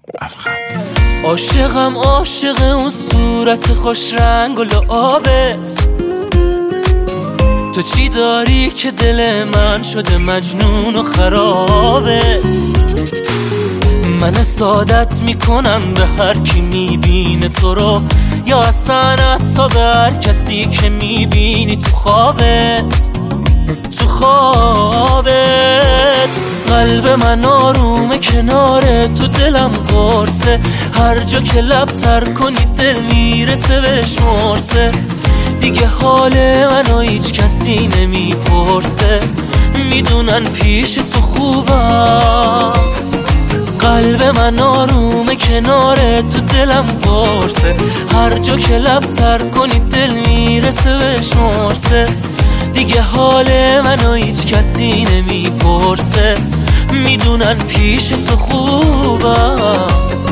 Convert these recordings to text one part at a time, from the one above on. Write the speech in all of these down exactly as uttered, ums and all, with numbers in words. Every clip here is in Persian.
افخم. عاشقم عاشق اون صورت خوش رنگ و لعابت، تو چی داری که دل من شده مجنون و خرابت. من سعادت میکنم به هر کی میبینه تو رو، یا اصلا حتی به هر کسی که میبینی تو خوابت. تو خوابت قلب من آرومه کناره، تو دلم قرصه، هر جا که لب تر کنی دل میرسه بهش مرسه. دیگه حال منو هیچ کسی نمیپرسه، میدونن پیش تو خوبم. قلب من آرومه کناره، تو دلم قرصه، هر جا که لب تر کنی دل میرسه بهش مرسه. دیگه حال منو هیچ کسی نمیپرسه، میدونن پیش تو خوبم.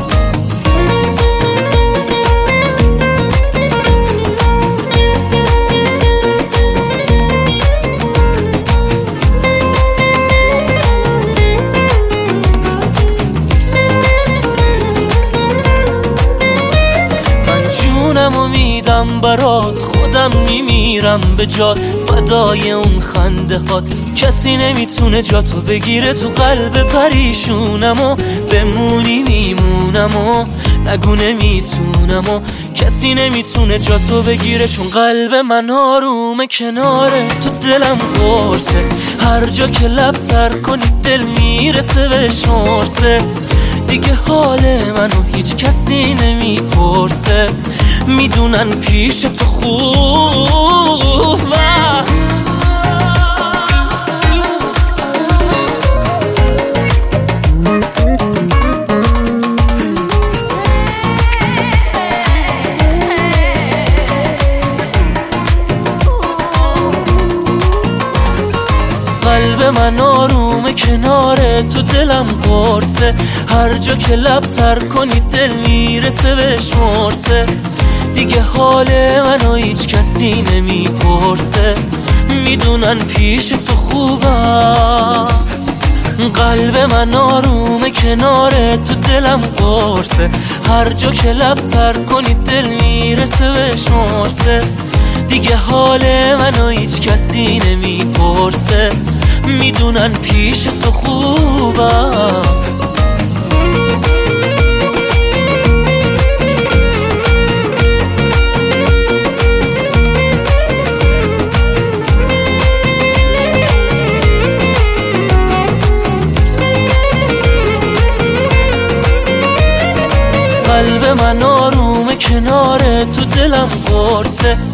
جونمو میدم برات، خودم میمیرم به جات، فدای اون خنده هات. کسی نمیتونه جاتو بگیره تو قلب پریشونم، و بمونی میمونم و نگو نمیتونم، و کسی نمیتونه جاتو بگیره، چون قلب من آرومه کناره، تو دلم قرصه، هر جا که لب تر کنی دل میرسه بهش مرسه. دیگه حال منو هیچ کسی نمیپرسه، میدونن پیش تو خوبه. قلب من آرومه کناره، تو دلم قرصه، هر جا که لب تر کنی دل میرسه بهش مرسه. دیگه حال منو هیچ کسی نمیپرسه، میدونن پیش تو خوبم. قلب من آرومه کناره، تو دلم قرصه، هر جا که لب تر کنی دل میرسه بهش مرسه. دیگه حال منو هیچ کسی نمیپرسه، میدونن پیش تو خوبم. قلب من آرومه کناره، تو دلم قرصه،